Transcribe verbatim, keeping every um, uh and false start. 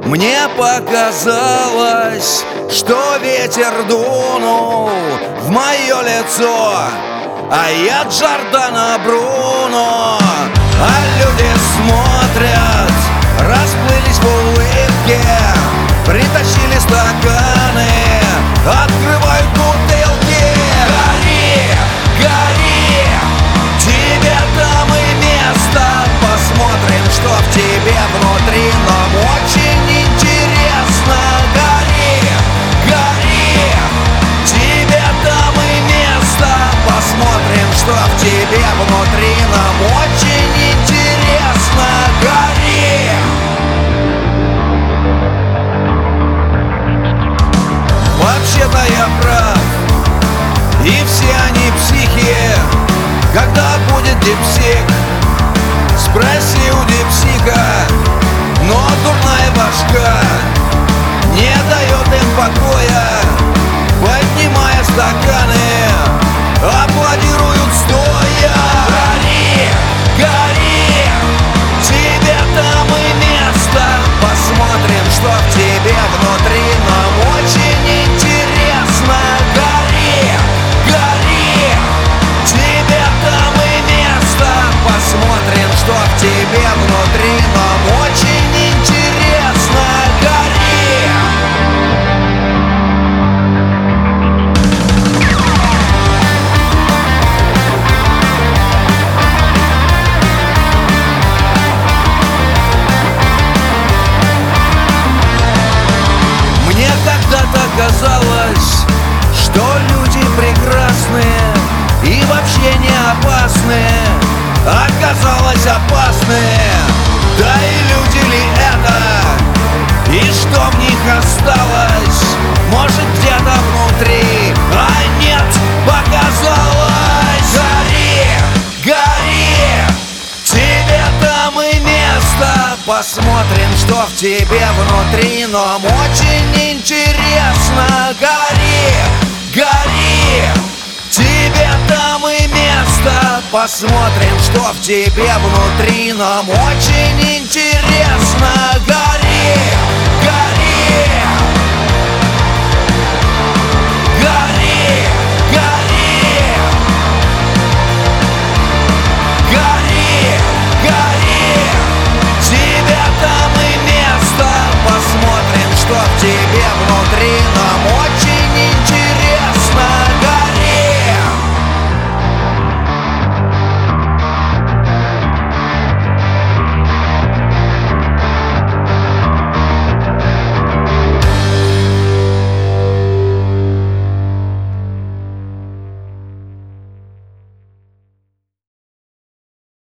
Мне показалось, что ветер дунул в мое лицо, а я Джордано Бруно. А люди смотрят, расплылись в улыбке, притащили стаканы, открывают бутылки. Гори, гори, тебе там и место. Посмотрим, что в тебе внутри, нам очень интересно. Гори, гори, тебе там и место. Посмотрим, что в тебе внутри, нам очень интересно. Гори. Вообще-то я прав, и все они психи. Когда будет дипсик, спроси у дипсика. Но дурная башка не дает им покоя, поднимая стаканы, аплодируют стоя. Гори, гори, тебе там и место. Посмотрим, что в тебе внутри, нам очень интересно. Гори, гори, тебе там и место. Посмотрим, что в тебе внутри, нам очень интересно. Гори. Мне когда-то казалось, что люди прекрасные и вообще не опасные. Оказалось, опасные. Да и люди ли это? И что в них осталось? Может, где-то внутри? А нет, показалось. Гори, гори, тебе там и место. Посмотрим, что в тебе внутри, нам очень интересно. Гори, гори, тебе там и место. Посмотрим, что в тебе внутри, нам очень интересно. Гори.